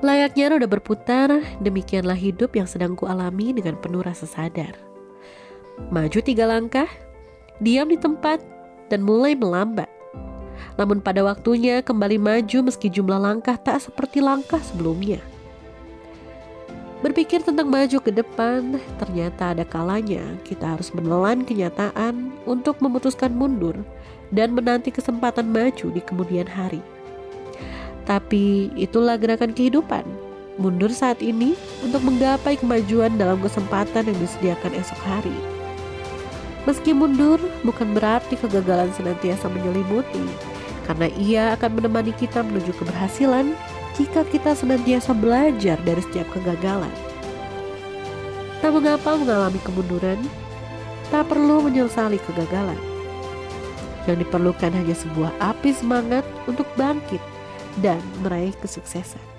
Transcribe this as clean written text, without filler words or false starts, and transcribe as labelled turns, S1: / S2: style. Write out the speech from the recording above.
S1: Layaknya roda berputar, demikianlah hidup yang sedang kualami dengan penuh rasa sadar. Maju 3 langkah, diam di tempat, dan mulai melambat. Namun pada waktunya kembali maju meski jumlah langkah tak seperti langkah sebelumnya. Berpikir tentang maju ke depan, ternyata ada kalanya kita harus menelan kenyataan untuk memutuskan mundur dan menanti kesempatan maju di kemudian hari. Tapi itulah gerakan kehidupan, mundur saat ini untuk menggapai kemajuan dalam kesempatan yang disediakan esok hari. Meski mundur bukan berarti kegagalan senantiasa menyelimuti, karena ia akan menemani kita menuju keberhasilan jika kita senantiasa belajar dari setiap kegagalan. Tak mengapa mengalami kemunduran, tak perlu menyesali kegagalan. Yang diperlukan hanya sebuah api semangat untuk bangkit dan meraih kesuksesan.